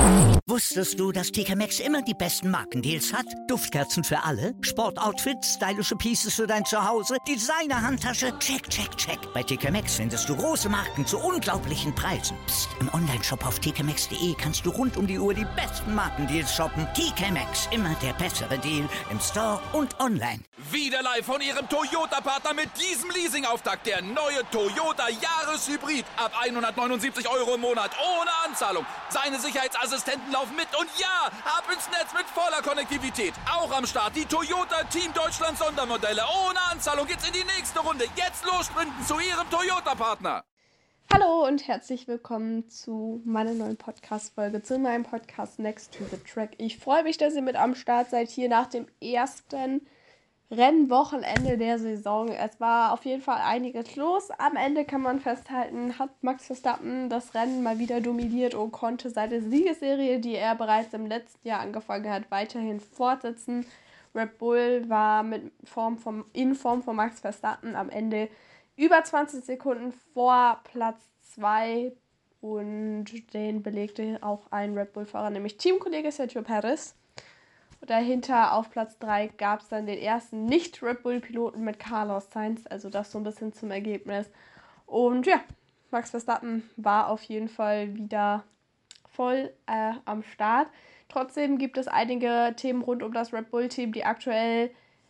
Wusstest du, dass TK Maxx immer die besten Markendeals hat? Duftkerzen für alle, Sportoutfits, stylische Pieces für dein Zuhause, Designer-Handtasche, check, check, check. Bei TK Maxx findest du große Marken zu unglaublichen Preisen. Psst. Im Onlineshop auf tkmaxx.de kannst du rund um die Uhr die besten Markendeals shoppen. TK Maxx, immer der bessere Deal im Store und online. Wieder live von Ihrem Toyota-Partner mit diesem Leasing-Auftakt. Der neue Toyota Jahreshybrid. Ab 179 € im Monat. Ohne Anzahlung. Seine Sicherheitsassistenten laufen mit. Und ja, ab ins Netz mit voller Konnektivität. Auch am Start die Toyota Team Deutschland Sondermodelle. Ohne Anzahlung geht's in die nächste Runde. Jetzt los sprinten zu Ihrem Toyota-Partner. Hallo und herzlich willkommen zu meiner neuen Podcast-Folge, zu meinem Podcast Next to the Track. Ich freue mich, dass ihr mit am Start seid, hier nach dem ersten Rennwochenende der Saison. Es war auf jeden Fall einiges los. Am Ende kann man festhalten, hat Max Verstappen das Rennen mal wieder dominiert und konnte seine Siegesserie, die er bereits im letzten Jahr angefangen hat, weiterhin fortsetzen. Red Bull war in Form von Max Verstappen am Ende über 20 Sekunden vor Platz 2 und den belegte auch ein Red Bull-Fahrer, nämlich Teamkollege Sergio Perez. Dahinter auf Platz 3 gab es dann den ersten Nicht-Red Bull-Piloten mit Carlos Sainz, also das so ein bisschen zum Ergebnis. Und ja, Max Verstappen war auf jeden Fall wieder voll am Start. Trotzdem gibt es einige Themen rund um das Red Bull-Team, die aktuell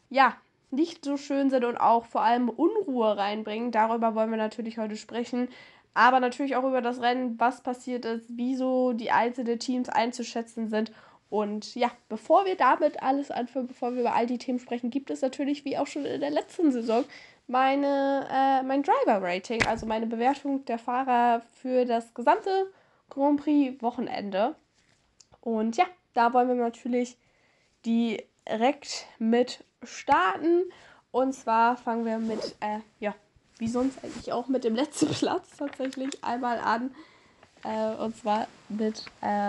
nicht so schön sind und auch vor allem Unruhe reinbringen. Darüber wollen wir natürlich heute sprechen. Aber natürlich auch über das Rennen, was passiert ist, wieso die einzelnen Teams einzuschätzen sind. Und ja, bevor wir damit alles anfangen, bevor wir über all die Themen sprechen, gibt es natürlich, wie auch schon in der letzten Saison, mein Driver-Rating, also meine Bewertung der Fahrer für das gesamte Grand Prix-Wochenende. Und ja, da wollen wir natürlich direkt mit starten. Und zwar fangen wir mit, wie sonst eigentlich auch, mit dem letzten Platz tatsächlich einmal an. Und zwar mit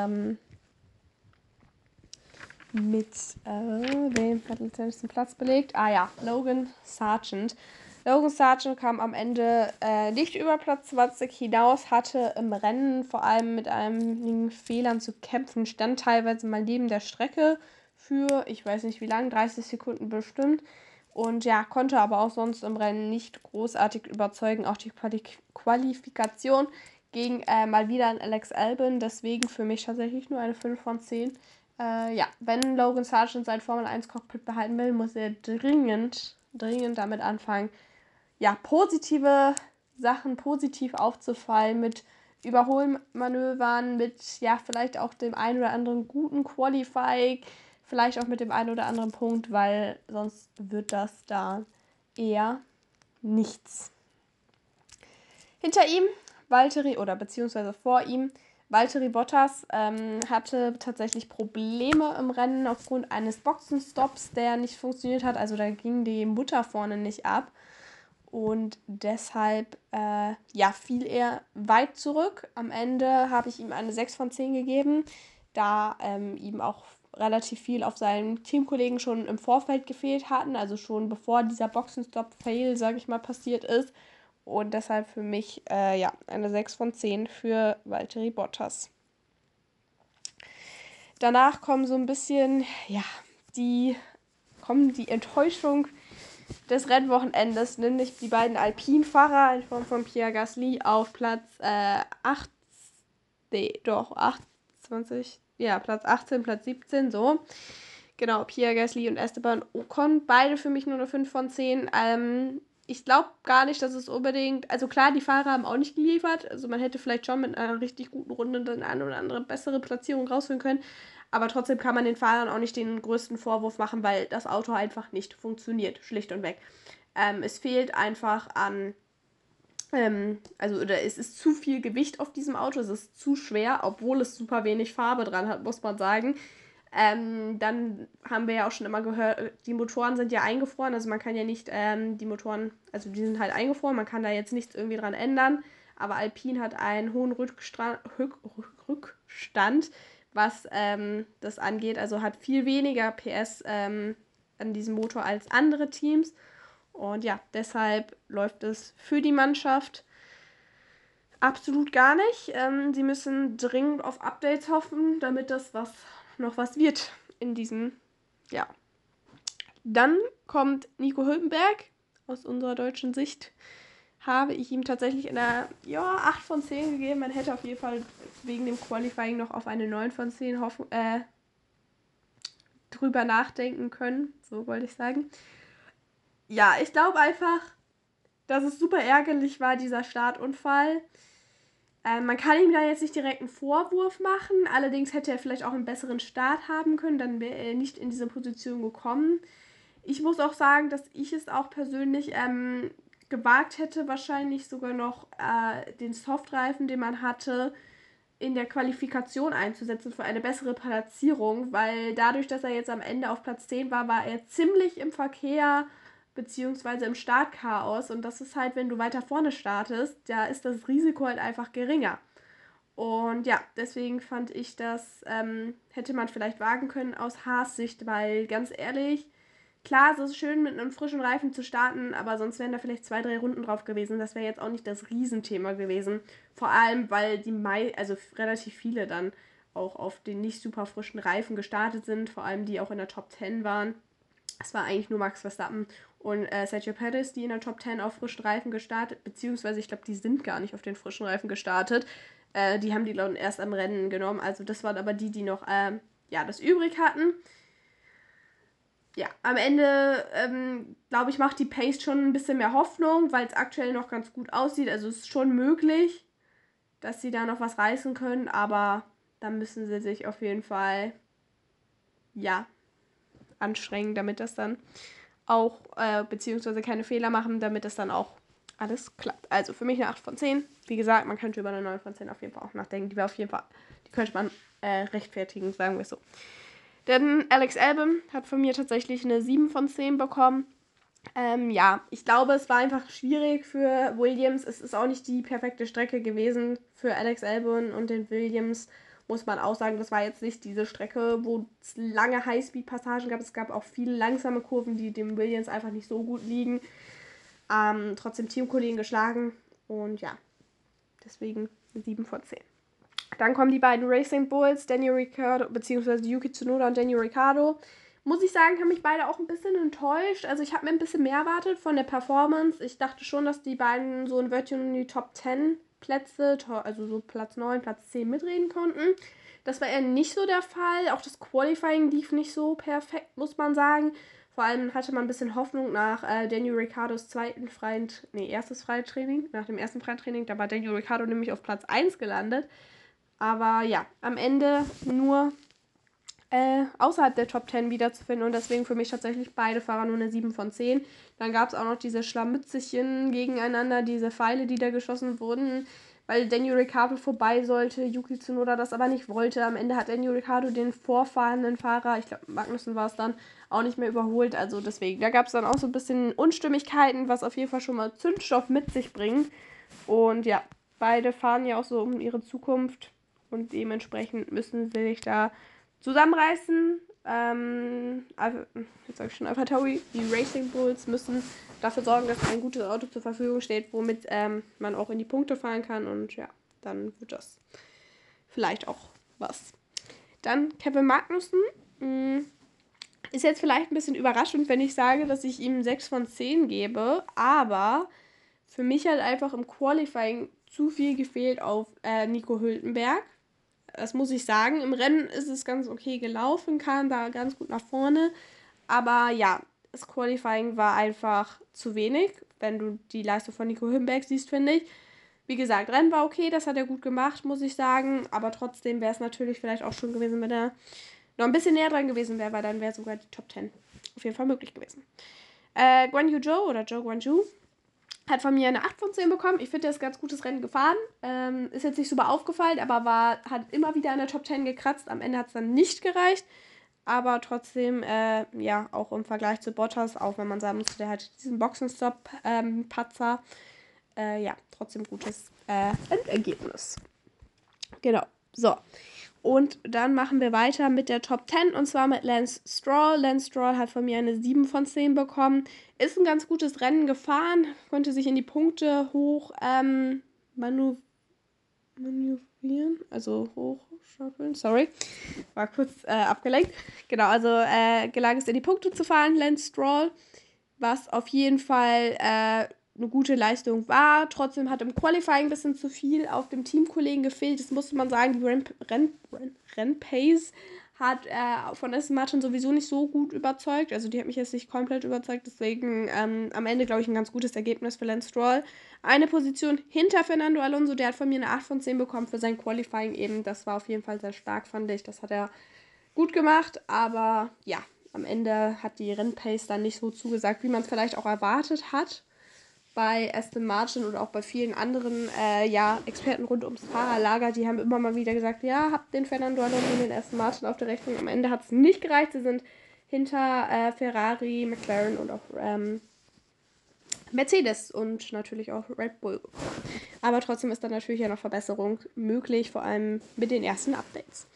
wem hat den letzten Platz belegt? Logan Sargent. Logan Sargent kam am Ende nicht über Platz 20 hinaus, hatte im Rennen vor allem mit einigen Fehlern zu kämpfen, stand teilweise mal neben der Strecke für, ich weiß nicht wie lange, 30 Sekunden bestimmt. Und ja, konnte aber auch sonst im Rennen nicht großartig überzeugen. Auch die Qualifikation ging mal wieder an Alex Albon, deswegen für mich tatsächlich nur eine 5 von 10. Wenn Logan Sargent sein Formel-1-Cockpit behalten will, muss er dringend damit anfangen, positive Sachen positiv aufzufallen, mit Überholmanövern, mit vielleicht auch dem einen oder anderen guten Qualifying, vielleicht auch mit dem einen oder anderen Punkt, weil sonst wird das da eher nichts. Hinter ihm beziehungsweise vor ihm Valtteri Bottas hatte tatsächlich Probleme im Rennen aufgrund eines Boxenstopps, der nicht funktioniert hat. Also da ging die Mutter vorne nicht ab. Und deshalb fiel er weit zurück. Am Ende habe ich ihm eine 6 von 10 gegeben, da ihm auch relativ viel auf seinen Teamkollegen schon im Vorfeld gefehlt hatten. Also schon bevor dieser Boxenstopp-Fail, sage ich mal, passiert ist. Und deshalb für mich eine 6 von 10 für Valtteri Bottas. Danach kommen so ein bisschen die Enttäuschung des Rennwochenendes, nämlich die beiden Alpine-Fahrer in Form von Pierre Gasly auf Platz 18, Platz 17, so. Genau, Pierre Gasly und Esteban Ocon, beide für mich nur eine 5 von 10. Ich glaube gar nicht, dass es unbedingt, also klar, die Fahrer haben auch nicht geliefert, also man hätte vielleicht schon mit einer richtig guten Runde dann eine oder andere bessere Platzierung rausholen können, aber trotzdem kann man den Fahrern auch nicht den größten Vorwurf machen, weil das Auto einfach nicht funktioniert, schlicht und weg. Es fehlt einfach an, es ist zu viel Gewicht auf diesem Auto, es ist zu schwer, obwohl es super wenig Farbe dran hat, muss man sagen. Dann haben wir ja auch schon immer gehört, die Motoren sind ja eingefroren, also man kann ja nicht die Motoren, also die sind halt eingefroren, man kann da jetzt nichts irgendwie dran ändern, aber Alpine hat einen hohen Rückstand, was das angeht, also hat viel weniger PS an diesem Motor als andere Teams und ja, deshalb läuft es für die Mannschaft Absolut gar nicht. Sie müssen dringend auf Updates hoffen, damit das noch was wird in diesem Jahr. Dann kommt Nico Hülkenberg. Aus unserer deutschen Sicht habe ich ihm tatsächlich eine 8 von 10 gegeben. Man hätte auf jeden Fall wegen dem Qualifying noch auf eine 9 von 10 drüber nachdenken können. So wollte ich sagen. Ja, ich glaube einfach, dass es super ärgerlich war, dieser Startunfall. Man kann ihm da jetzt nicht direkt einen Vorwurf machen. Allerdings hätte er vielleicht auch einen besseren Start haben können. Dann wäre er nicht in diese Position gekommen. Ich muss auch sagen, dass ich es auch persönlich gewagt hätte, wahrscheinlich sogar noch den Softreifen, den man hatte, in der Qualifikation einzusetzen für eine bessere Platzierung, weil dadurch, dass er jetzt am Ende auf Platz 10 war, war er ziemlich im Verkehr beziehungsweise im Startchaos, und das ist halt, wenn du weiter vorne startest, da ist das Risiko halt einfach geringer. Und ja, deswegen fand ich, das hätte man vielleicht wagen können aus Haas Sicht, weil ganz ehrlich, klar, es ist schön, mit einem frischen Reifen zu starten, aber sonst wären da vielleicht 2, 3 Runden drauf gewesen. Das wäre jetzt auch nicht das Riesenthema gewesen. Vor allem, weil relativ viele dann auch auf den nicht super frischen Reifen gestartet sind, vor allem die auch in der Top 10 waren. Es war eigentlich nur Max Verstappen und Sergio Perez, die in der Top 10 auf frischen Reifen gestartet, beziehungsweise ich glaube, die sind gar nicht auf den frischen Reifen gestartet. Die haben die dann erst am Rennen genommen. Also das waren aber die noch das übrig hatten. Ja, am Ende, glaube ich, macht die Pace schon ein bisschen mehr Hoffnung, weil es aktuell noch ganz gut aussieht. Also es ist schon möglich, dass sie da noch was reißen können, aber da müssen sie sich auf jeden Fall, anstrengen, damit das dann auch, beziehungsweise keine Fehler machen, damit das dann auch alles klappt. Also für mich eine 8 von 10. Wie gesagt, man könnte über eine 9 von 10 auf jeden Fall auch nachdenken. Die könnte man rechtfertigen, sagen wir es so. Denn Alex Albon hat von mir tatsächlich eine 7 von 10 bekommen. Ich glaube, es war einfach schwierig für Williams. Es ist auch nicht die perfekte Strecke gewesen für Alex Albon und den Williams, muss man auch sagen. Das war jetzt nicht diese Strecke, wo es lange Highspeed-Passagen gab. Es gab auch viele langsame Kurven, die dem Williams einfach nicht so gut liegen. Trotzdem Teamkollegen geschlagen. Und ja, deswegen eine 7 von 10. Dann kommen die beiden Racing Bulls, Daniel Ricciardo, beziehungsweise Yuki Tsunoda und Daniel Ricciardo. Muss ich sagen, haben mich beide auch ein bisschen enttäuscht. Also ich habe mir ein bisschen mehr erwartet von der Performance. Ich dachte schon, dass die beiden so in Wörtchen in die Top 10 Plätze, also so Platz 9, Platz 10 mitreden konnten. Das war eher nicht so der Fall. Auch das Qualifying lief nicht so perfekt, muss man sagen. Vor allem hatte man ein bisschen Hoffnung nach Daniel Ricciardos erstes Freitraining. Nach dem ersten Freitraining, da war Daniel Ricciardo nämlich auf Platz 1 gelandet. Aber ja, am Ende nur außerhalb der Top 10 wiederzufinden, und deswegen für mich tatsächlich beide Fahrer nur eine 7 von 10. Dann gab es auch noch diese Scharmützelchen gegeneinander, diese Pfeile, die da geschossen wurden, weil Daniel Ricciardo vorbei sollte, Yuki Tsunoda das aber nicht wollte. Am Ende hat Daniel Ricciardo den vorfahrenden Fahrer, ich glaube Magnussen war es dann, auch nicht mehr überholt. Also deswegen, da gab es dann auch so ein bisschen Unstimmigkeiten, was auf jeden Fall schon mal Zündstoff mit sich bringt. Und ja, beide fahren ja auch so um ihre Zukunft und dementsprechend müssen sie sich da zusammenreißen. Jetzt sage ich schon AlphaTauri, die Racing Bulls müssen dafür sorgen, dass ein gutes Auto zur Verfügung steht, womit man auch in die Punkte fahren kann, und ja, dann wird das vielleicht auch was. Dann Kevin Magnussen. Ist jetzt vielleicht ein bisschen überraschend, wenn ich sage, dass ich ihm 6 von 10 gebe, aber für mich hat einfach im Qualifying zu viel gefehlt auf Nico Hülkenberg. Das muss ich sagen. Im Rennen ist es ganz okay gelaufen, kam da ganz gut nach vorne. Aber ja, das Qualifying war einfach zu wenig, wenn du die Leistung von Nico Hülkenberg siehst, finde ich. Wie gesagt, Rennen war okay, das hat er gut gemacht, muss ich sagen. Aber trotzdem wäre es natürlich vielleicht auch schon gewesen, wenn er noch ein bisschen näher dran gewesen wäre, weil dann wäre sogar die Top 10 auf jeden Fall möglich gewesen. Guan Yu Zhou oder Zhou Guanyu hat von mir eine 8 von 10 bekommen. Ich finde, er ist ein ganz gutes Rennen gefahren. Ist jetzt nicht super aufgefallen, aber hat immer wieder in der Top 10 gekratzt. Am Ende hat es dann nicht gereicht. Aber trotzdem, auch im Vergleich zu Bottas, auch wenn man sagen muss, der hat diesen Boxenstopp-Patzer. Trotzdem gutes Endergebnis. Genau. So. Und dann machen wir weiter mit der Top 10, und zwar mit Lance Stroll. Lance Stroll hat von mir eine 7 von 10 bekommen. Ist ein ganz gutes Rennen gefahren, konnte sich in die Punkte hoch manövrieren, also hochschaukeln, sorry, war kurz abgelenkt. Genau, also gelang es in die Punkte zu fahren, Lance Stroll, was auf jeden Fall eine gute Leistung war. Trotzdem hat im Qualifying ein bisschen zu viel auf dem Teamkollegen gefehlt. Das musste man sagen, die Rennpace hat von Aston Martin sowieso nicht so gut überzeugt. Also die hat mich jetzt nicht komplett überzeugt. Deswegen am Ende, glaube ich, ein ganz gutes Ergebnis für Lance Stroll. Eine Position hinter Fernando Alonso. Der hat von mir eine 8 von 10 bekommen für sein Qualifying eben. Das war auf jeden Fall sehr stark, fand ich. Das hat er gut gemacht. Aber ja, am Ende hat die Rennpace dann nicht so zugesagt, wie man es vielleicht auch erwartet hat. Bei Aston Martin oder auch bei vielen anderen Experten rund ums Fahrerlager, die haben immer mal wieder gesagt, ja, habt den Fernando Alonso und den Aston Martin auf der Rechnung. Am Ende hat es nicht gereicht. Sie sind hinter Ferrari, McLaren und auch Mercedes und natürlich auch Red Bull gekommen. Aber trotzdem ist da natürlich ja noch Verbesserung möglich, vor allem mit den ersten Updates.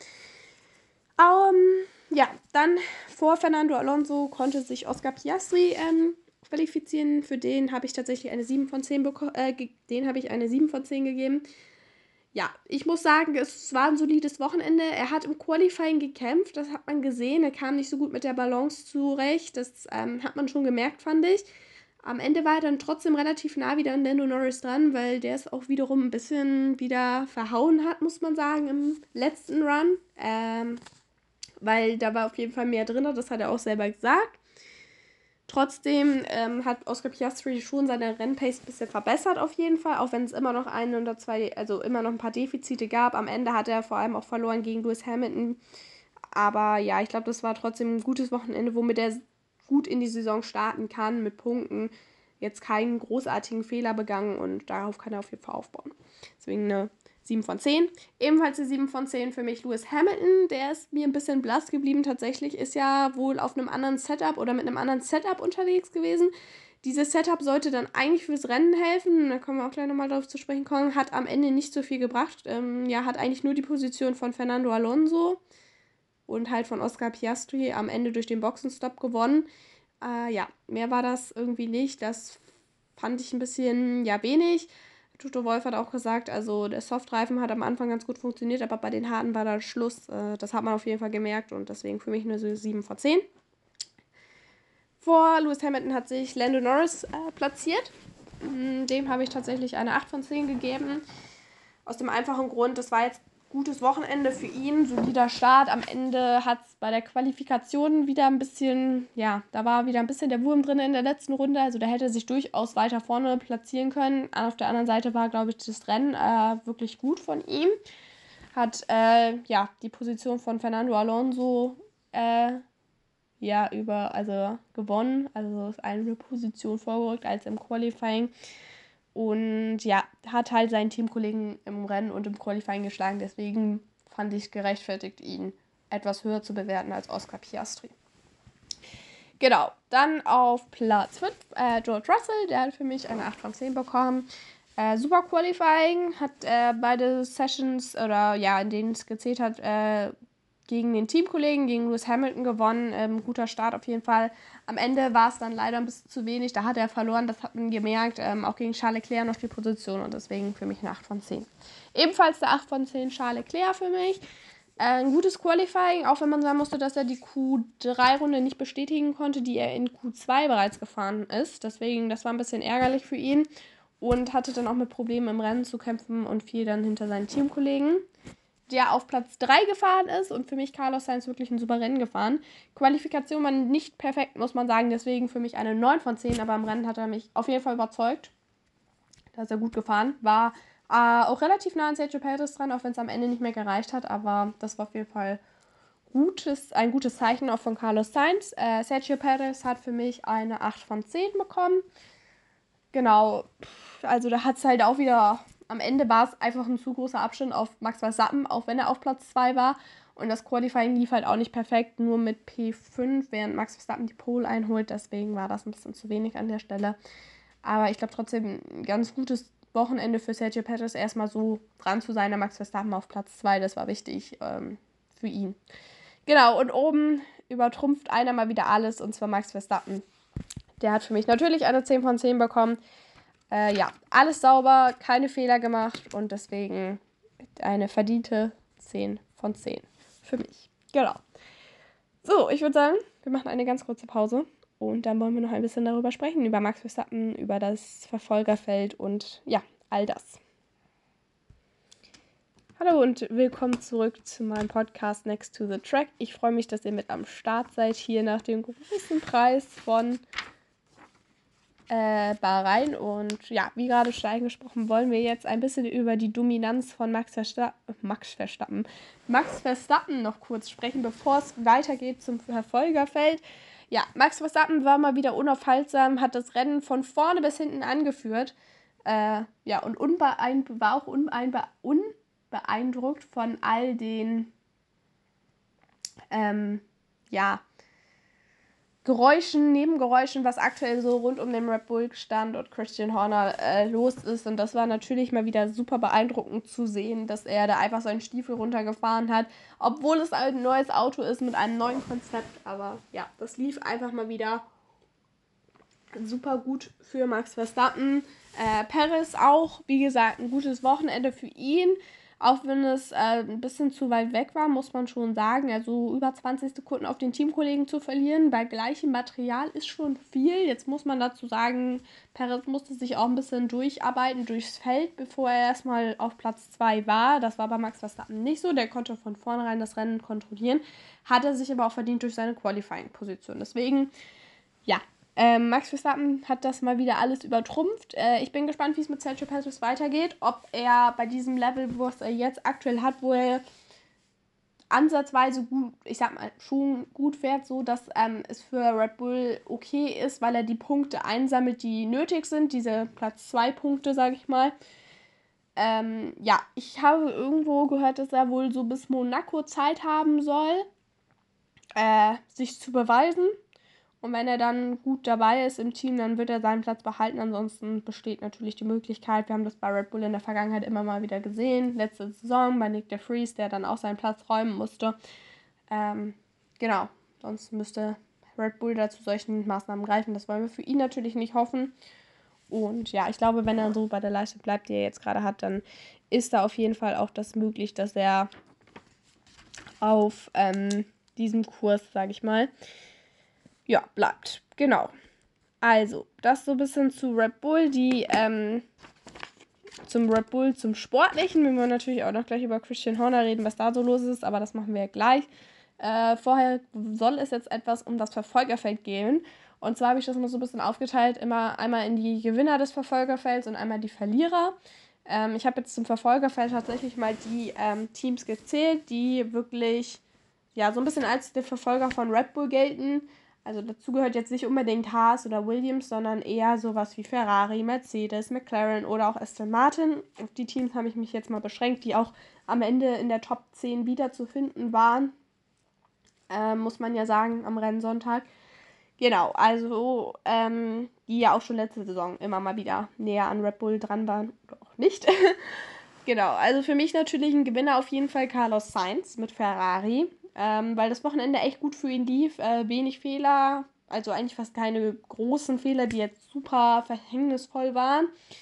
Dann vor Fernando Alonso konnte sich Oscar Piastri qualifizieren. Für den habe ich tatsächlich eine 7 von 10 gegeben. Ja, ich muss sagen, es war ein solides Wochenende. Er hat im Qualifying gekämpft, das hat man gesehen. Er kam nicht so gut mit der Balance zurecht. Das hat man schon gemerkt, fand ich. Am Ende war er dann trotzdem relativ nah wieder an Lando Norris dran, weil der es auch wiederum ein bisschen wieder verhauen hat, muss man sagen, im letzten Run. Weil da war auf jeden Fall mehr drin, das hat er auch selber gesagt. Trotzdem hat Oscar Piastri schon seine Rennpace ein bisschen verbessert auf jeden Fall, auch wenn es immer noch immer noch ein paar Defizite gab. Am Ende hat er vor allem auch verloren gegen Lewis Hamilton. Aber ja, ich glaube, das war trotzdem ein gutes Wochenende, womit er gut in die Saison starten kann, mit Punkten. Jetzt keinen großartigen Fehler begangen und darauf kann er auf jeden Fall aufbauen. Deswegen eine 7 von 10. Ebenfalls eine 7 von 10 für mich Lewis Hamilton. Der ist mir ein bisschen blass geblieben tatsächlich. Ist ja wohl auf einem anderen Setup oder mit einem anderen Setup unterwegs gewesen. Dieses Setup sollte dann eigentlich fürs Rennen helfen. Da können wir auch gleich nochmal darauf zu sprechen kommen. Hat am Ende nicht so viel gebracht. Hat eigentlich nur die Position von Fernando Alonso und halt von Oscar Piastri am Ende durch den Boxenstopp gewonnen. Mehr war das irgendwie nicht. Das fand ich ein bisschen, wenig. Toto Wolff hat auch gesagt, also der Softreifen hat am Anfang ganz gut funktioniert, aber bei den harten war da Schluss. Das hat man auf jeden Fall gemerkt und deswegen für mich nur so 7 von 10. Vor Lewis Hamilton hat sich Lando Norris platziert. Dem habe ich tatsächlich eine 8 von 10 gegeben. Aus dem einfachen Grund, das war jetzt gutes Wochenende für ihn, solider Start. Am Ende hat es bei der Qualifikation wieder ein bisschen, da war wieder ein bisschen der Wurm drin in der letzten Runde. Also der hätte sich durchaus weiter vorne platzieren können. Auf der anderen Seite war, glaube ich, das Rennen wirklich gut von ihm. Hat die Position von Fernando Alonso gewonnen. Also ist eine Position vorgerückt als im Qualifying. Und hat halt seinen Teamkollegen im Rennen und im Qualifying geschlagen. Deswegen fand ich gerechtfertigt, ihn etwas höher zu bewerten als Oscar Piastri. Genau, dann auf Platz 5 George Russell. Der hat für mich eine 8 von 10 bekommen. Super Qualifying, hat beide Sessions in denen es gezählt hat, gegen den Teamkollegen, gegen Lewis Hamilton gewonnen. Guter Start auf jeden Fall. Am Ende war es dann leider ein bisschen zu wenig. Da hat er verloren, das hat man gemerkt. Auch gegen Charles Leclerc noch die Position und deswegen für mich eine 8 von 10. Ebenfalls eine 8 von 10 Charles Leclerc für mich. Ein gutes Qualifying, auch wenn man sagen musste, dass er die Q3-Runde nicht bestätigen konnte, die er in Q2 bereits gefahren ist. Deswegen, das war ein bisschen ärgerlich für ihn und hatte dann auch mit Problemen im Rennen zu kämpfen und fiel dann hinter seinen Teamkollegen, der auf Platz 3 gefahren ist und für mich Carlos Sainz wirklich ein super Rennen gefahren. Qualifikation war nicht perfekt, muss man sagen, deswegen für mich eine 9 von 10, aber im Rennen hat er mich auf jeden Fall überzeugt. Da ist er gut gefahren, war auch relativ nah an Sergio Perez dran, auch wenn es am Ende nicht mehr gereicht hat, aber das war auf jeden Fall ein gutes Zeichen auch von Carlos Sainz. Sergio Perez hat für mich eine 8 von 10 bekommen. Genau, also da hat es halt auch wieder... Am Ende war es einfach ein zu großer Abstand auf Max Verstappen, auch wenn er auf Platz 2 war. Und das Qualifying lief halt auch nicht perfekt, nur mit P5, während Max Verstappen die Pole einholt. Deswegen war das ein bisschen zu wenig an der Stelle. Aber ich glaube trotzdem ein ganz gutes Wochenende für Sergio Perez, erstmal so dran zu sein, der Max Verstappen auf Platz 2. Das war wichtig für ihn. Genau, und oben übertrumpft einer mal wieder alles, und zwar Max Verstappen. Der hat für mich natürlich eine 10 von 10 bekommen. Alles sauber, keine Fehler gemacht und deswegen eine verdiente 10 von 10 für mich. Genau. So, ich würde sagen, wir machen eine ganz kurze Pause und dann wollen wir noch ein bisschen darüber sprechen, über Max Verstappen, über das Verfolgerfeld und ja, all das. Hallo und willkommen zurück zu meinem Podcast Next to the Track. Ich freue mich, dass ihr mit am Start seid, hier nach dem großen Preis von Bahrain. Und ja, wie gerade schon angesprochen, wollen wir jetzt ein bisschen über die Dominanz von Max Verstappen noch kurz sprechen, bevor es weitergeht zum Verfolgerfeld. Ja, Max Verstappen war mal wieder unaufhaltsam, hat das Rennen von vorne bis hinten angeführt. Und war auch unbeeindruckt von all den Nebengeräuschen, was aktuell so rund um den Red Bull-Standort Christian Horner los ist. Und das war natürlich mal wieder super beeindruckend zu sehen, dass er da einfach seinen Stiefel runtergefahren hat, obwohl es ein neues Auto ist mit einem neuen Konzept. Aber ja, das lief einfach mal wieder super gut für Max Verstappen. Perez auch, wie gesagt, ein gutes Wochenende für ihn. Auch wenn es ein bisschen zu weit weg war, muss man schon sagen. Also über 20 Sekunden auf den Teamkollegen zu verlieren bei gleichem Material ist schon viel. Jetzt muss man dazu sagen, Perez musste sich auch ein bisschen durcharbeiten durchs Feld, bevor er erstmal auf Platz 2 war. Das war bei Max Verstappen nicht so. Der konnte von vornherein das Rennen kontrollieren, hat er sich aber auch verdient durch seine Qualifying-Position. Deswegen, ja, Max Verstappen hat das mal wieder alles übertrumpft. Ich bin gespannt, wie es mit Sergio Perez weitergeht. Ob er bei diesem Level, wo es er jetzt aktuell hat, wo er ansatzweise gut, ich sag mal, schon gut fährt, so dass es für Red Bull okay ist, weil er die Punkte einsammelt, die nötig sind. Diese Platz 2 Punkte, sage ich mal. Ich habe irgendwo gehört, dass er wohl so bis Monaco Zeit haben soll, sich zu beweisen. Und wenn er dann gut dabei ist im Team, dann wird er seinen Platz behalten. Ansonsten besteht natürlich die Möglichkeit, wir haben das bei Red Bull in der Vergangenheit immer mal wieder gesehen. Letzte Saison bei Nick de Vries, der dann auch seinen Platz räumen musste. Sonst müsste Red Bull da zu solchen Maßnahmen greifen. Das wollen wir für ihn natürlich nicht hoffen. Und ja, ich glaube, wenn er so bei der Leistung bleibt, die er jetzt gerade hat, dann ist da auf jeden Fall auch das möglich, dass er auf diesem Kurs, sage ich mal, bleibt. Genau. Also, das so ein bisschen zu Red Bull, zum Sportlichen. Wir wollen natürlich auch noch gleich über Christian Horner reden, was da so los ist, aber das machen wir ja gleich. Vorher soll es jetzt etwas um das Verfolgerfeld gehen. Und zwar habe ich das mal so ein bisschen aufgeteilt, immer einmal in die Gewinner des Verfolgerfelds und einmal die Verlierer. Ich habe jetzt zum Verfolgerfeld tatsächlich mal die Teams gezählt, die wirklich so ein bisschen als der Verfolger von Red Bull gelten. Also dazu gehört jetzt nicht unbedingt Haas oder Williams, sondern eher sowas wie Ferrari, Mercedes, McLaren oder auch Aston Martin. Auf die Teams habe ich mich jetzt mal beschränkt, die auch am Ende in der Top 10 wiederzufinden waren. Muss man ja sagen, am Rennsonntag. Genau, also die ja auch schon letzte Saison immer mal wieder näher an Red Bull dran waren oder auch nicht. Genau, also für mich natürlich ein Gewinner auf jeden Fall Carlos Sainz mit Ferrari. Weil das Wochenende echt gut für ihn lief, wenig Fehler, also eigentlich fast keine großen Fehler, die jetzt super verhängnisvoll waren.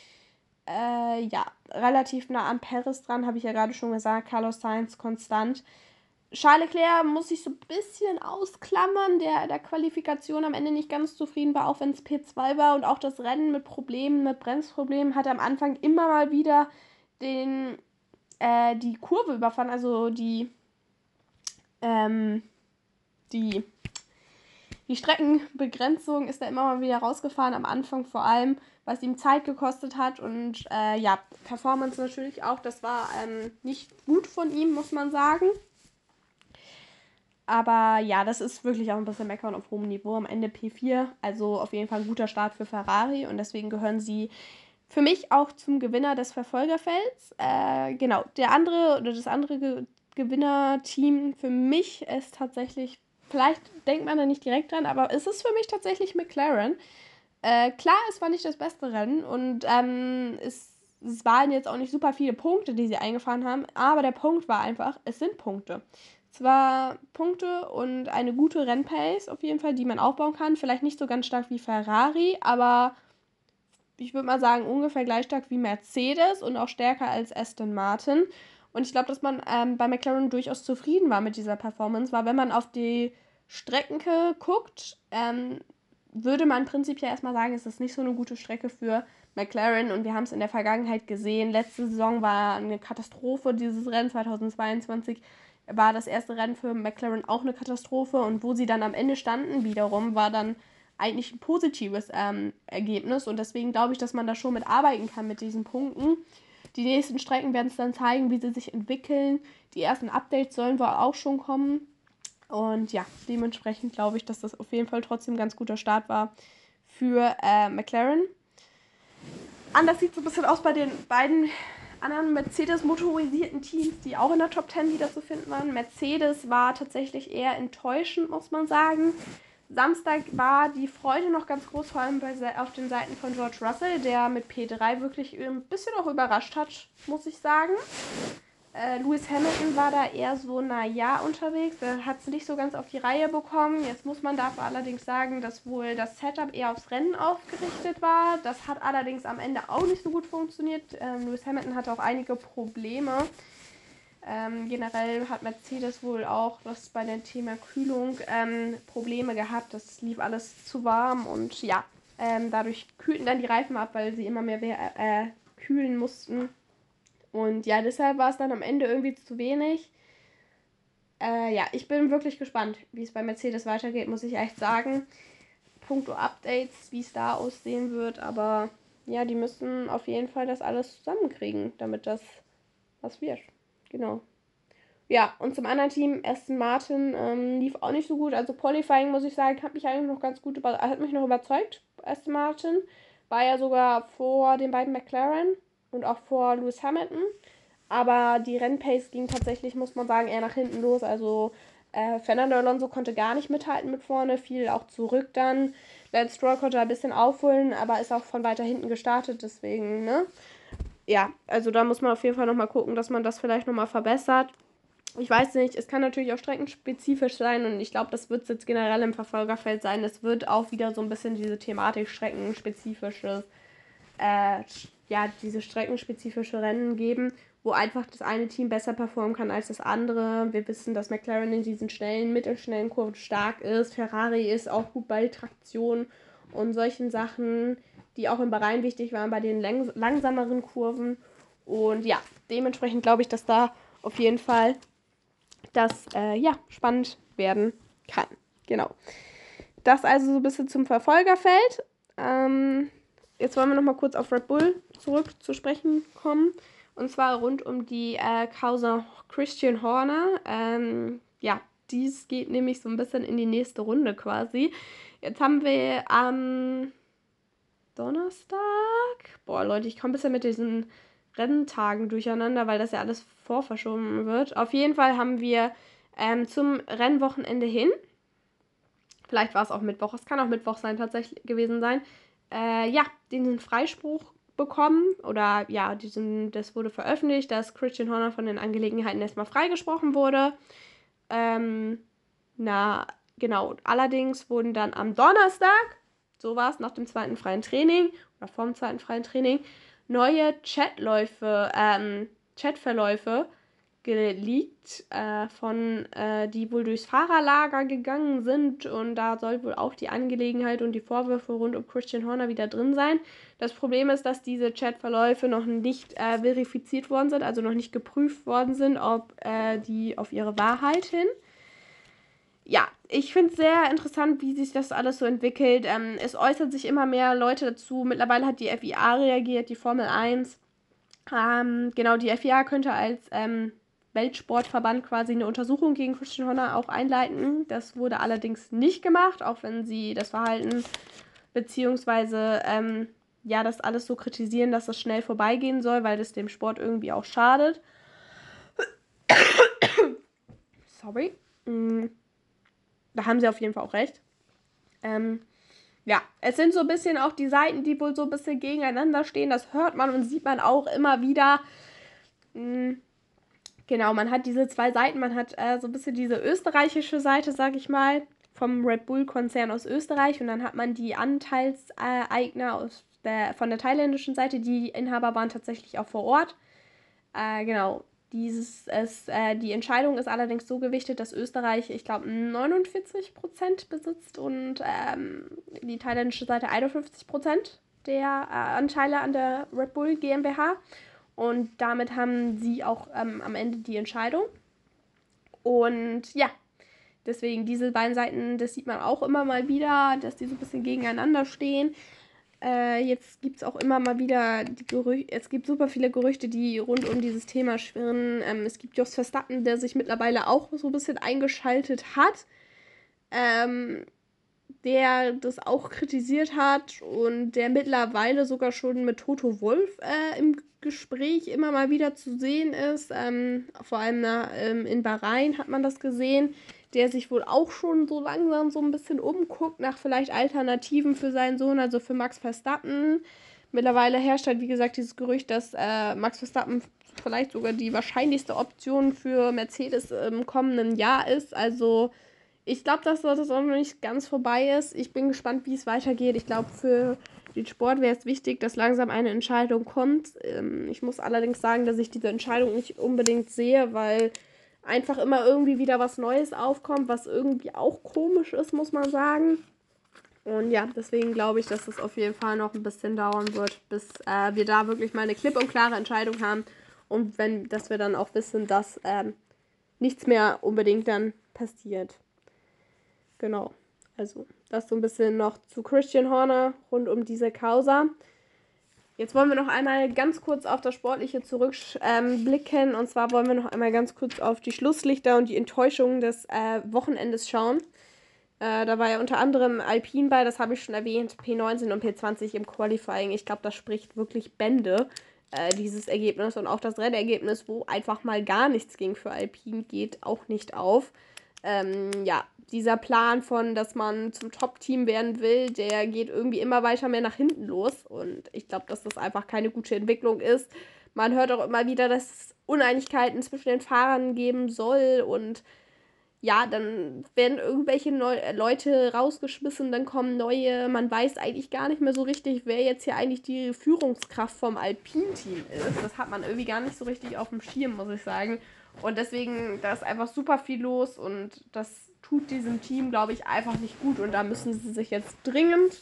Relativ nah an Perez dran, habe ich ja gerade schon gesagt, Carlos Sainz konstant. Charles Leclerc muss sich so ein bisschen ausklammern, der der Qualifikation am Ende nicht ganz zufrieden war, auch wenn es P2 war und auch das Rennen mit Bremsproblemen, hat er am Anfang immer mal wieder die Kurve überfahren, also die Streckenbegrenzung ist er immer mal wieder rausgefahren, am Anfang vor allem, was ihm Zeit gekostet hat und Performance natürlich auch, das war nicht gut von ihm, muss man sagen. Aber ja, das ist wirklich auch ein bisschen Meckern auf hohem Niveau, am Ende P4, also auf jeden Fall ein guter Start für Ferrari und deswegen gehören sie für mich auch zum Gewinner des Verfolgerfelds. Das andere Gewinnerteam für mich ist tatsächlich, vielleicht denkt man da nicht direkt dran, aber es ist für mich tatsächlich McLaren. Klar, es war nicht das beste Rennen und es waren jetzt auch nicht super viele Punkte, die sie eingefahren haben, aber der Punkt war einfach, es sind Punkte. Zwar Punkte und eine gute Rennpace auf jeden Fall, die man aufbauen kann. Vielleicht nicht so ganz stark wie Ferrari, aber ich würde mal sagen ungefähr gleich stark wie Mercedes und auch stärker als Aston Martin. Und ich glaube, dass man bei McLaren durchaus zufrieden war mit dieser Performance, weil wenn man auf die Strecken guckt, würde man prinzipiell erstmal sagen, es ist nicht so eine gute Strecke für McLaren und wir haben es in der Vergangenheit gesehen. Letzte Saison war eine Katastrophe, dieses Rennen 2022 war das erste Rennen für McLaren auch eine Katastrophe und wo sie dann am Ende standen wiederum, war dann eigentlich ein positives Ergebnis und deswegen glaube ich, dass man da schon mit arbeiten kann mit diesen Punkten. Die nächsten Strecken werden es dann zeigen, wie sie sich entwickeln. Die ersten Updates sollen wohl auch schon kommen. Und ja, dementsprechend glaube ich, dass das auf jeden Fall trotzdem ein ganz guter Start war für McLaren. Anders sieht es so ein bisschen aus bei den beiden anderen Mercedes-motorisierten Teams, die auch in der Top 10 wieder zu finden waren. Mercedes war tatsächlich eher enttäuschend, muss man sagen. Samstag war die Freude noch ganz groß, vor allem auf den Seiten von George Russell, der mit P3 wirklich ein bisschen auch überrascht hat, muss ich sagen. Lewis Hamilton war da eher so, unterwegs. Er hat es nicht so ganz auf die Reihe bekommen. Jetzt muss man dafür allerdings sagen, dass wohl das Setup eher aufs Rennen ausgerichtet war. Das hat allerdings am Ende auch nicht so gut funktioniert. Lewis Hamilton hatte auch einige Probleme. Generell hat Mercedes wohl auch bei dem Thema Kühlung Probleme gehabt. Das lief alles zu warm und ja, dadurch kühlten dann die Reifen ab, weil sie immer mehr kühlen mussten. Und ja, deshalb war es dann am Ende irgendwie zu wenig. Ich bin wirklich gespannt, wie es bei Mercedes weitergeht, muss ich echt sagen. Punkto Updates, wie es da aussehen wird. Aber ja, die müssen auf jeden Fall das alles zusammenkriegen, damit das was wird. Genau. Ja, und zum anderen Team, Aston Martin, lief auch nicht so gut. Also Qualifying, muss ich sagen, hat mich eigentlich noch ganz gut hat mich noch überzeugt. Aston Martin war ja sogar vor den beiden McLaren und auch vor Lewis Hamilton. Aber die Rennpace ging tatsächlich, muss man sagen, eher nach hinten los. Also Fernando Alonso konnte gar nicht mithalten mit vorne, fiel auch zurück dann. Lance Stroll konnte ein bisschen aufholen, aber ist auch von weiter hinten gestartet, deswegen, ne? Ja, also da muss man auf jeden Fall nochmal gucken, dass man das vielleicht nochmal verbessert. Ich weiß nicht, es kann natürlich auch streckenspezifisch sein und ich glaube, das wird es jetzt generell im Verfolgerfeld sein. Es wird auch wieder so ein bisschen diese Thematik streckenspezifisches, diese streckenspezifische Rennen geben, wo einfach das eine Team besser performen kann als das andere. Wir wissen, dass McLaren in diesen mittelschnellen Kurven stark ist. Ferrari ist auch gut bei Traktion und solchen Sachen, die auch in Bahrain wichtig waren bei den langsameren Kurven. Und ja, dementsprechend glaube ich, dass da auf jeden Fall das spannend werden kann. Genau. Das also so ein bisschen zum Verfolgerfeld. Jetzt wollen wir noch mal kurz auf Red Bull zurück zu sprechen kommen. Und zwar rund um die Causa Christian Horner. Dies geht nämlich so ein bisschen in die nächste Runde quasi. Jetzt haben wir am Donnerstag. Boah, Leute, ich komme ein bisschen mit diesen Renntagen durcheinander, weil das ja alles vorverschoben wird. Auf jeden Fall haben wir zum Rennwochenende hin, vielleicht war es auch Mittwoch, es kann auch Mittwoch tatsächlich gewesen sein, den Freispruch bekommen oder ja, das wurde veröffentlicht, dass Christian Horner von den Angelegenheiten erstmal freigesprochen wurde. Allerdings wurden dann am Donnerstag, so war es, nach dem zweiten freien Training oder vom zweiten freien Training, neue Chatverläufe geleakt, die wohl durchs Fahrerlager gegangen sind und da soll wohl auch die Angelegenheit und die Vorwürfe rund um Christian Horner wieder drin sein. Das Problem ist, dass diese Chatverläufe noch nicht verifiziert worden sind, also noch nicht geprüft worden sind, ob die auf ihre Wahrheit hin. Ja, ich finde es sehr interessant, wie sich das alles so entwickelt. Es äußern sich immer mehr Leute dazu. Mittlerweile hat die FIA reagiert, die Formel 1. Die FIA könnte als Weltsportverband quasi eine Untersuchung gegen Christian Horner auch einleiten. Das wurde allerdings nicht gemacht, auch wenn sie das Verhalten beziehungsweise das alles so kritisieren, dass das schnell vorbeigehen soll, weil das dem Sport irgendwie auch schadet. Sorry. Da haben sie auf jeden Fall auch recht. Es sind so ein bisschen auch die Seiten, die wohl so ein bisschen gegeneinander stehen. Das hört man und sieht man auch immer wieder. Genau, man hat diese zwei Seiten. Man hat so ein bisschen diese österreichische Seite, sag ich mal, vom Red Bull-Konzern aus Österreich. Und dann hat man die Anteilseigner von der thailändischen Seite. Die Inhaber waren tatsächlich auch vor Ort. Die Entscheidung ist allerdings so gewichtet, dass Österreich, ich glaube, 49% besitzt und die thailändische Seite 51% der Anteile an der Red Bull GmbH. Und damit haben sie auch am Ende die Entscheidung. Und ja, deswegen diese beiden Seiten, das sieht man auch immer mal wieder, dass die so ein bisschen gegeneinander stehen. Jetzt gibt es auch immer mal wieder es gibt super viele Gerüchte, die rund um dieses Thema schwirren. Es gibt Jos Verstappen, der sich mittlerweile auch so ein bisschen eingeschaltet hat, der das auch kritisiert hat und der mittlerweile sogar schon mit Toto Wolff im Gespräch immer mal wieder zu sehen ist. Vor allem in Bahrain hat man das gesehen, der sich wohl auch schon so langsam so ein bisschen umguckt nach vielleicht Alternativen für seinen Sohn, also für Max Verstappen. Mittlerweile herrscht halt, wie gesagt, dieses Gerücht, dass Max Verstappen vielleicht sogar die wahrscheinlichste Option für Mercedes im kommenden Jahr ist. Also ich glaube, dass das auch noch nicht ganz vorbei ist. Ich bin gespannt, wie es weitergeht. Ich glaube, für den Sport wäre es wichtig, dass langsam eine Entscheidung kommt. Ich muss allerdings sagen, dass ich diese Entscheidung nicht unbedingt sehe, weil einfach immer irgendwie wieder was Neues aufkommt, was irgendwie auch komisch ist, muss man sagen. Und ja, deswegen glaube ich, dass es auf jeden Fall noch ein bisschen dauern wird, bis wir da wirklich mal eine klipp und klare Entscheidung haben. Und dass wir dann auch wissen, dass nichts mehr unbedingt dann passiert. Genau. Also, das so ein bisschen noch zu Christian Horner rund um diese Causa. Jetzt wollen wir noch einmal ganz kurz auf das Sportliche zurückblicken. Und zwar wollen wir noch einmal ganz kurz auf die Schlusslichter und die Enttäuschungen des Wochenendes schauen. Da war ja unter anderem Alpine bei, das habe ich schon erwähnt, P19 und P20 im Qualifying. Ich glaube, das spricht wirklich Bände, dieses Ergebnis. Und auch das Rennergebnis, wo einfach mal gar nichts ging für Alpine, geht auch nicht auf. Dieser Plan dass man zum Top-Team werden will, der geht irgendwie immer weiter mehr nach hinten los. Und ich glaube, dass das einfach keine gute Entwicklung ist. Man hört auch immer wieder, dass es Uneinigkeiten zwischen den Fahrern geben soll. Und ja, dann werden irgendwelche Leute rausgeschmissen, dann kommen neue. Man weiß eigentlich gar nicht mehr so richtig, wer jetzt hier eigentlich die Führungskraft vom Alpine-Team ist. Das hat man irgendwie gar nicht so richtig auf dem Schirm, muss ich sagen. Und deswegen, da ist einfach super viel los und das tut diesem Team, glaube ich, einfach nicht gut. Und da müssen sie sich jetzt dringend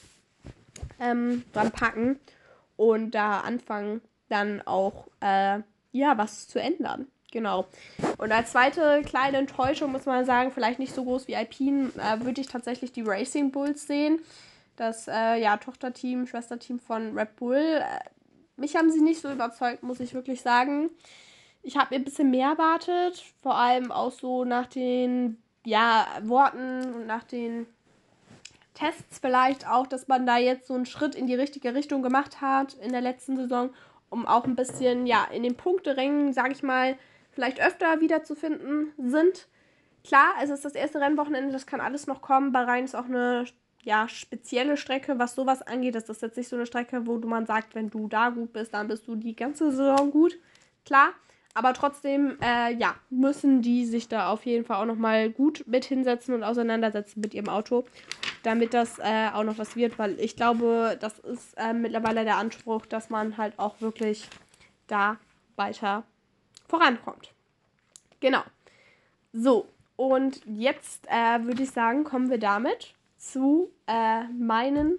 dran packen und da anfangen, dann auch was zu ändern. Genau. Und als zweite kleine Enttäuschung muss man sagen, vielleicht nicht so groß wie Alpine, würde ich tatsächlich die Racing Bulls sehen. Das Tochterteam, Schwesterteam von Red Bull. Mich haben sie nicht so überzeugt, muss ich wirklich sagen. Ich habe mir ein bisschen mehr erwartet, vor allem auch so nach den Worten und nach den Tests vielleicht auch, dass man da jetzt so einen Schritt in die richtige Richtung gemacht hat in der letzten Saison, um auch ein bisschen in den Punkterängen, sage ich mal, vielleicht öfter wiederzufinden sind. Klar, es ist das erste Rennwochenende, das kann alles noch kommen. Bahrain ist auch eine spezielle Strecke, was sowas angeht. Das ist jetzt nicht so eine Strecke, wo man sagt, wenn du da gut bist, dann bist du die ganze Saison gut. Klar, aber trotzdem, müssen die sich da auf jeden Fall auch nochmal gut mit hinsetzen und auseinandersetzen mit ihrem Auto, damit das auch noch was wird, weil ich glaube, das ist mittlerweile der Anspruch, dass man halt auch wirklich da weiter vorankommt. Genau. So, und jetzt würde ich sagen, kommen wir damit zu meinen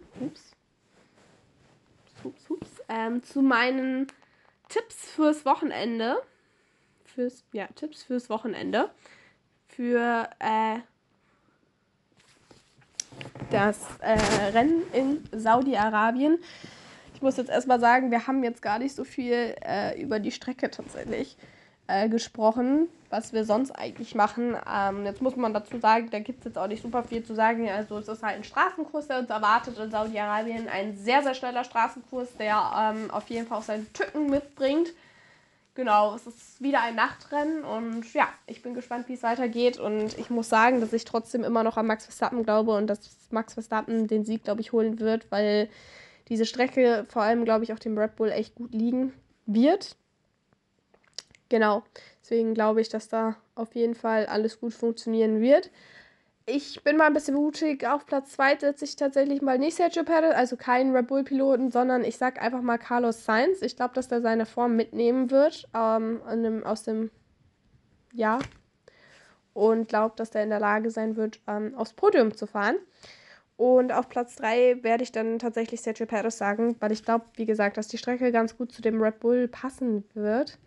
Tipps fürs Wochenende. Tipps fürs Wochenende. Für das Rennen in Saudi-Arabien. Ich muss jetzt erstmal sagen, wir haben jetzt gar nicht so viel über die Strecke tatsächlich gesprochen, was wir sonst eigentlich machen. Jetzt muss man dazu sagen, da gibt es jetzt auch nicht super viel zu sagen. Also es ist halt ein Straßenkurs, der uns erwartet in Saudi-Arabien. Ein sehr, sehr schneller Straßenkurs, der auf jeden Fall auch seine Tücken mitbringt. Genau, es ist wieder ein Nachtrennen und ja, ich bin gespannt, wie es weitergeht. Und ich muss sagen, dass ich trotzdem immer noch an Max Verstappen glaube und dass Max Verstappen den Sieg, glaube ich, holen wird, weil diese Strecke vor allem, glaube ich, auch dem Red Bull echt gut liegen wird. Genau, deswegen glaube ich, dass da auf jeden Fall alles gut funktionieren wird. Ich bin mal ein bisschen mutig. Auf Platz 2 setze ich tatsächlich mal nicht Sergio Perez, also keinen Red Bull-Piloten, sondern ich sag einfach mal Carlos Sainz. Ich glaube, dass der seine Form mitnehmen wird aus dem Jahr und glaube, dass der in der Lage sein wird, aufs Podium zu fahren. Und auf Platz 3 werde ich dann tatsächlich Sergio Perez sagen, weil ich glaube, wie gesagt, dass die Strecke ganz gut zu dem Red Bull passen wird.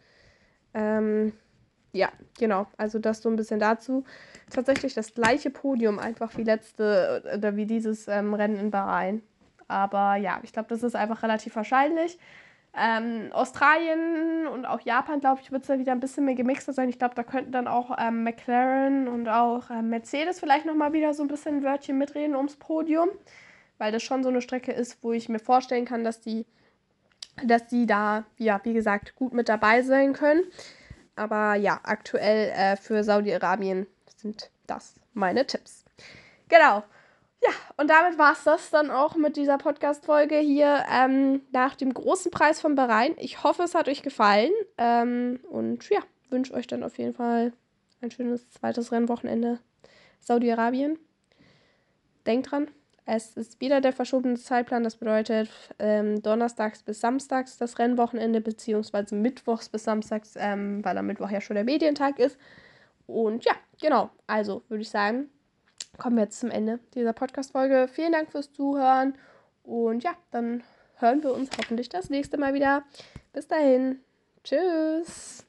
Ja, genau. Also das so ein bisschen dazu. Tatsächlich das gleiche Podium einfach wie dieses Rennen in Bahrain. Aber ja, ich glaube, das ist einfach relativ wahrscheinlich. Australien und auch Japan, glaube ich, wird es da wieder ein bisschen mehr gemixter sein. Ich glaube, da könnten dann auch McLaren und auch Mercedes vielleicht nochmal wieder so ein bisschen ein Wörtchen mitreden ums Podium. Weil das schon so eine Strecke ist, wo ich mir vorstellen kann, dass die da, ja, wie gesagt, gut mit dabei sein können. Aber ja, aktuell für Saudi-Arabien sind das meine Tipps. Genau. Ja, und damit war es das dann auch mit dieser Podcast-Folge hier nach dem großen Preis von Bahrain. Ich hoffe, es hat euch gefallen. Und ja, wünsche euch dann auf jeden Fall ein schönes zweites Rennwochenende Saudi-Arabien. Denkt dran, es ist wieder der verschobene Zeitplan. Das bedeutet donnerstags bis samstags das Rennwochenende, beziehungsweise mittwochs bis samstags, weil am Mittwoch ja schon der Medientag ist. Und ja, genau. Also würde ich sagen, kommen wir jetzt zum Ende dieser Podcast-Folge. Vielen Dank fürs Zuhören. Und ja, dann hören wir uns hoffentlich das nächste Mal wieder. Bis dahin. Tschüss.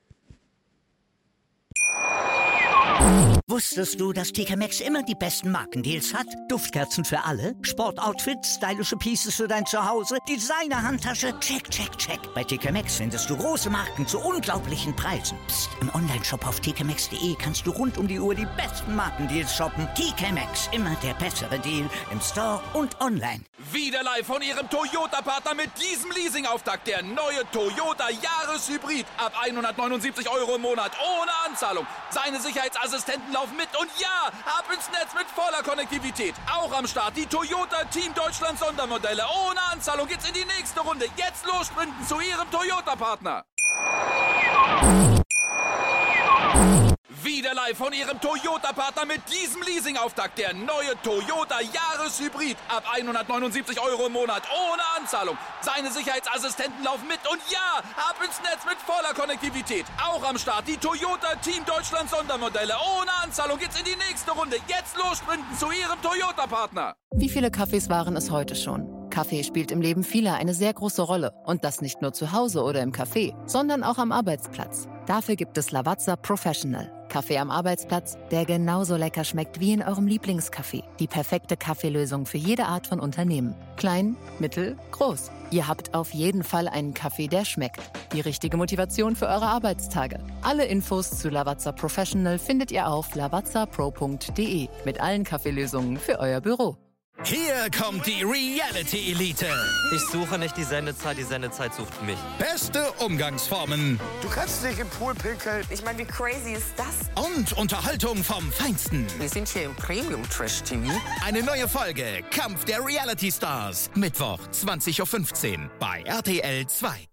Wusstest du, dass TK Maxx immer die besten Markendeals hat? Duftkerzen für alle, Sportoutfits, stylische Pieces für dein Zuhause, Designer-Handtasche, check, check, check. Bei TK Maxx findest du große Marken zu unglaublichen Preisen. Psst. Im Onlineshop auf tkmaxx.de kannst du rund um die Uhr die besten Markendeals shoppen. TK Maxx, immer der bessere Deal im Store und online. Wieder live von Ihrem Toyota-Partner mit diesem Leasing-Auftakt. Der neue Toyota Jahreshybrid. Ab 179 € im Monat. Ohne Anzahlung. Seine Sicherheitsassistenten laufen mit. Und ja, ab ins Netz mit voller Konnektivität. Auch am Start die Toyota Team Deutschland Sondermodelle. Ohne Anzahlung geht's in die nächste Runde. Jetzt los sprinten zu Ihrem Toyota-Partner. Wieder live von Ihrem Toyota-Partner mit diesem Leasing-Auftakt. Der neue Toyota Jahreshybrid. Ab 179 € im Monat. Ohne Anzahlung. Seine Sicherheitsassistenten laufen mit. Und ja, ab ins Netz mit voller Konnektivität. Auch am Start die Toyota Team Deutschland Sondermodelle. Ohne Anzahlung geht's in die nächste Runde. Jetzt los sprinten zu Ihrem Toyota-Partner. Wie viele Kaffees waren es heute schon? Kaffee spielt im Leben vieler eine sehr große Rolle. Und das nicht nur zu Hause oder im Café, sondern auch am Arbeitsplatz. Dafür gibt es Lavazza Professional. Kaffee am Arbeitsplatz, der genauso lecker schmeckt wie in eurem Lieblingscafé. Die perfekte Kaffeelösung für jede Art von Unternehmen. Klein, mittel, groß. Ihr habt auf jeden Fall einen Kaffee, der schmeckt. Die richtige Motivation für eure Arbeitstage. Alle Infos zu Lavazza Professional findet ihr auf lavazzapro.de mit allen Kaffeelösungen für euer Büro. Hier kommt die Reality Elite. Ich suche nicht die Sendezeit sucht mich. Beste Umgangsformen. Du kannst nicht im Pool pinkeln. Ich meine, wie crazy ist das? Und Unterhaltung vom Feinsten. Wir sind hier im Premium-Trash-TV. Eine neue Folge Kampf der Reality Stars. Mittwoch, 20:15 Uhr bei RTL 2.